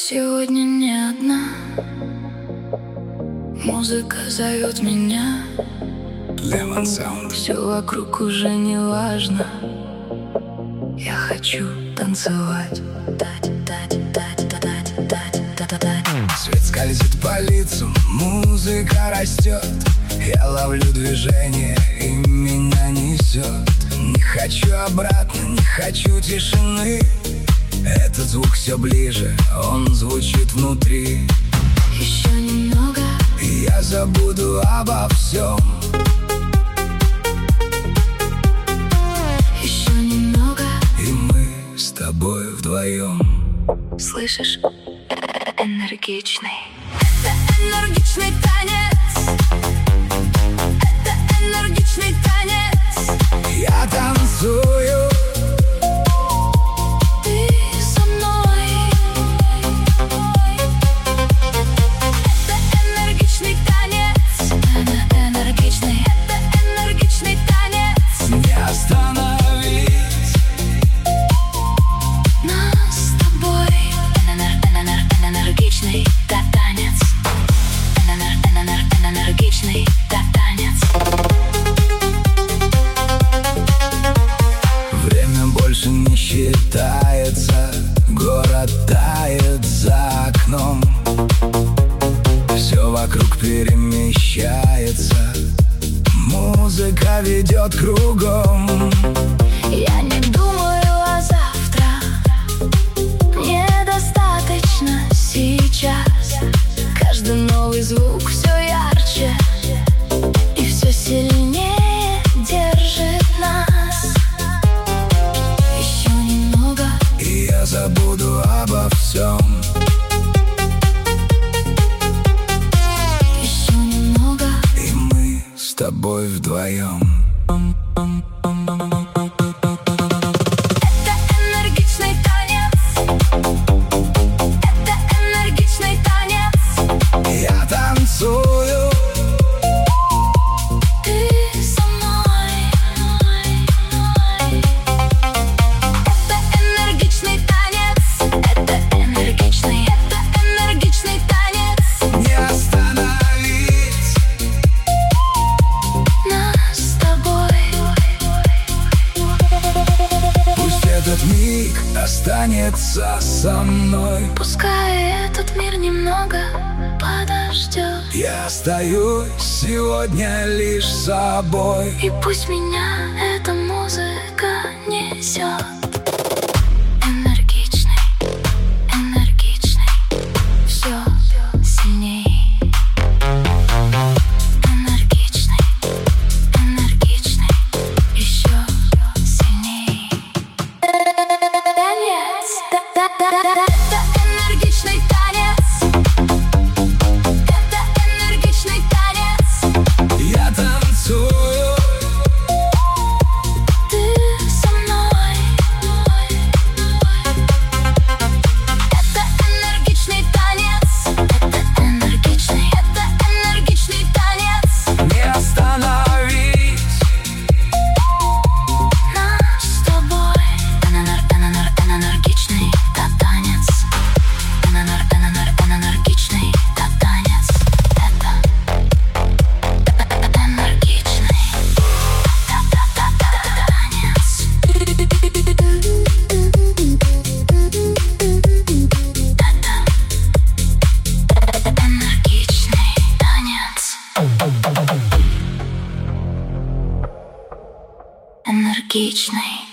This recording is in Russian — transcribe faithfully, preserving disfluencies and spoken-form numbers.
Сегодня не одна, музыка зовет меня. Lemon Sound. Все вокруг уже не важно. Я хочу танцевать. Свет скользит по лицу, музыка растет. Я ловлю движение и меня несет. Не хочу обратно, не хочу тишины. Этот звук все ближе, он звучит внутри. Еще немного, и я забуду обо всем. еще немного, и мы с тобой вдвоем. Слышишь? Энергичный. Это энергичный танец. Это энергичный танец. Я танцую. Ты со мной. Это энергичный танец. Это энергичный. Это энергичный танец. Не остановить Нас с тобой. Энергичный танец. Энергичный танец. Время больше не считается. Город тает за окном. Все вокруг перемещается. Музыка ведет кругом. Я не думаю о завтра. Мне достаточно сейчас. Каждый новый звук все ярче и все сильнее держит нас. Еще немного, И я забуду обо всем. еще немного, И мы с тобой вдвоем. Это энергичный танец. Это энергичный танец. Я танцую. Ты со мной. Это энергичный танец. это энергичный. Это энергичный танец. Не остановить Нас с тобой. Пусть этот миг останется со мной. Пускай этот мир немного подождет. Я остаюсь сегодня лишь собой. И пусть меня эта музыка несет. Энергичный, энергичный, все сильней. Энергичный, энергичный, еще сильней. Танец, да-да-да-да. Это энергичный танец. Это энергичный танец. Я танцую. Ты со мной. Это энергичный танец. Это энергичный. Это энергичный танец. Не остановить Нас с тобой. Энергичный танец. Энергичный танец. Это энергичный танец. Энергичный.